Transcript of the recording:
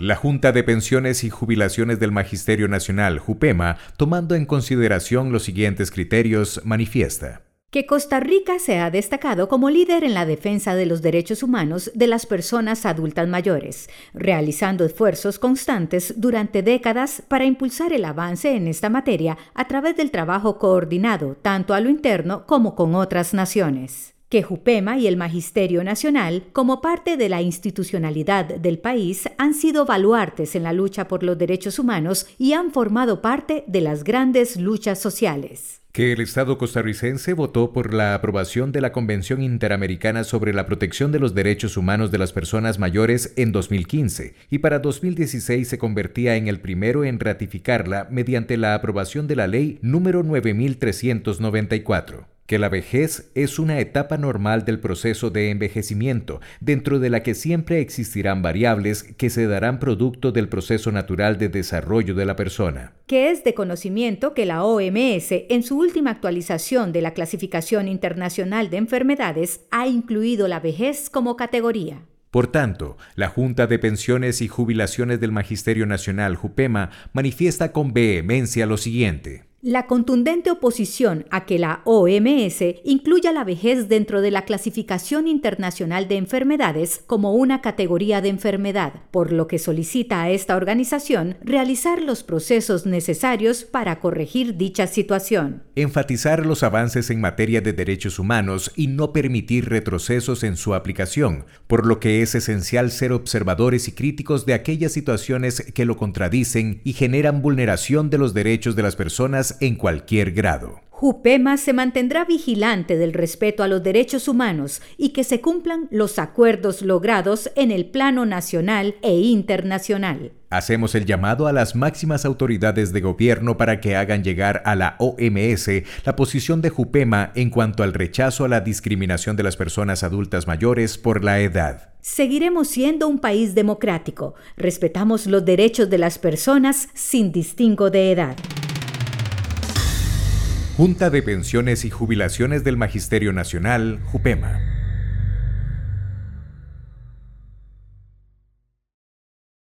La Junta de Pensiones y Jubilaciones del Magisterio Nacional, JUPEMA, tomando en consideración los siguientes criterios, manifiesta que Costa Rica se ha destacado como líder en la defensa de los derechos humanos de las personas adultas mayores, realizando esfuerzos constantes durante décadas para impulsar el avance en esta materia a través del trabajo coordinado tanto a lo interno como con otras naciones. Que JUPEMA y el Magisterio Nacional, como parte de la institucionalidad del país, han sido baluartes en la lucha por los derechos humanos y han formado parte de las grandes luchas sociales. Que el Estado costarricense votó por la aprobación de la Convención Interamericana sobre la Protección de los Derechos Humanos de las Personas Mayores en 2015 y para 2016 se convertía en el primero en ratificarla mediante la aprobación de la Ley número 9394. Que la vejez es una etapa normal del proceso de envejecimiento, dentro de la que siempre existirán variables que se darán producto del proceso natural de desarrollo de la persona. Que es de conocimiento que la OMS, en su última actualización de la Clasificación Internacional de Enfermedades, ha incluido la vejez como categoría. Por tanto, la Junta de Pensiones y Jubilaciones del Magisterio Nacional, JUPEMA, manifiesta con vehemencia lo siguiente. La contundente oposición a que la OMS incluya la vejez dentro de la Clasificación Internacional de Enfermedades como una categoría de enfermedad, por lo que solicita a esta organización realizar los procesos necesarios para corregir dicha situación. Enfatizar los avances en materia de derechos humanos y no permitir retrocesos en su aplicación, por lo que es esencial ser observadores y críticos de aquellas situaciones que lo contradicen y generan vulneración de los derechos de las personas en cualquier grado. JUPEMA se mantendrá vigilante del respeto a los derechos humanos y que se cumplan los acuerdos logrados en el plano nacional e internacional. Hacemos el llamado a las máximas autoridades de gobierno para que hagan llegar a la OMS la posición de JUPEMA en cuanto al rechazo a la discriminación de las personas adultas mayores por la edad. Seguiremos siendo un país democrático. Respetamos los derechos de las personas sin distingo de edad. Junta de Pensiones y Jubilaciones del Magisterio Nacional, JUPEMA.